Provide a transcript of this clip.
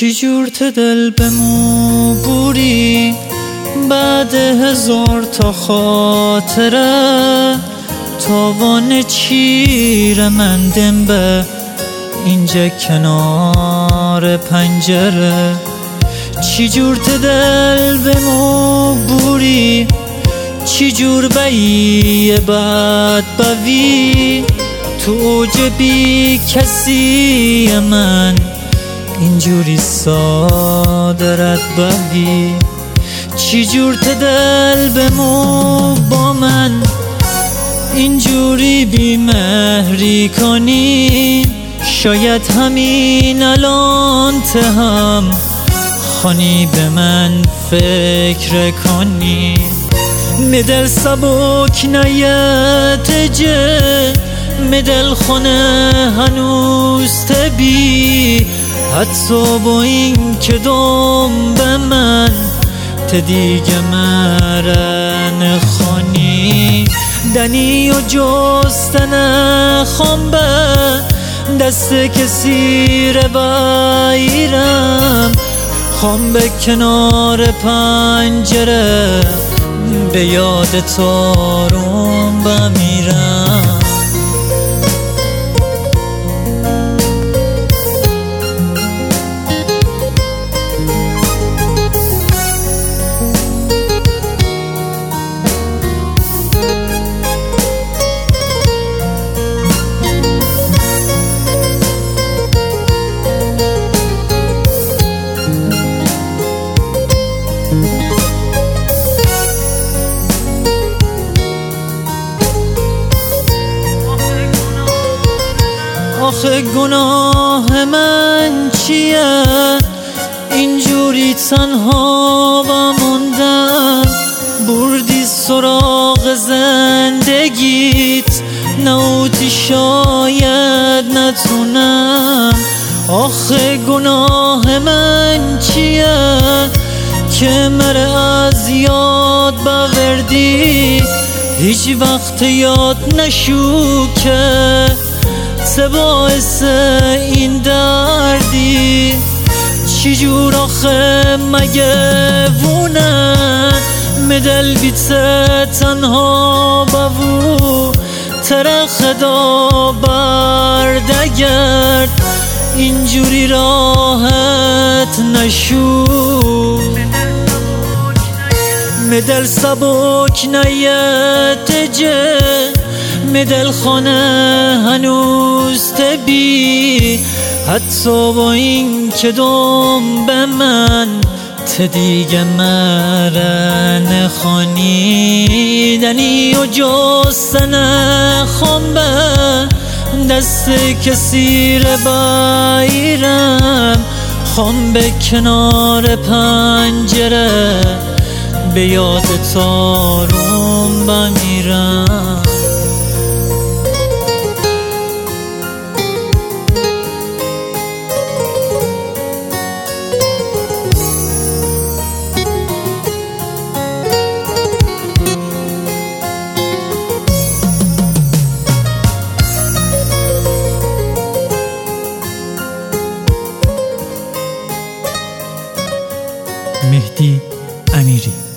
چی جور ته دل بمو بوری بعد 1000 تا خاطره تاوان چیره مندم به اینجا کنار پنجره چی جور ته دل بمو بوری چی جور بایی بعد بوی تو اوج بی کسی من اینجوری ساده رد بوی چی جور ته دل بمو با من اینجوری بی مهری کنی شاید همین الان ته هم خانی به من فکر کنی مدل سبک نیت جه مدل خونه هنوز تبی حتی با این که دوم به من دیگه مرن خانی دنی و جستن خامبه دست کسی رو بایرم خام به کنار پنجره به یاد تارون بمیرم آخه گناه من چیه اینجوری تنها بموندم بردی سراغ زندگیت نوتی شاید نتونم آخه گناه من چیه که مره از یاد بوردی هیچ وقت یاد نشو که چه باعث این دردی چی جور آخه مگه وونه مدل بیته تنها بوو تره خدا بردگرد اینجوری راحت نشو مدل سبک نیت جه مدل خانه هنوز تبی حتی با این که دوم به من دیگه مرن خانی دنی و جستن خامبه دست کسی رو بایرم خام به کنار پنجره به یاد تارون بمیرم مهدی امیری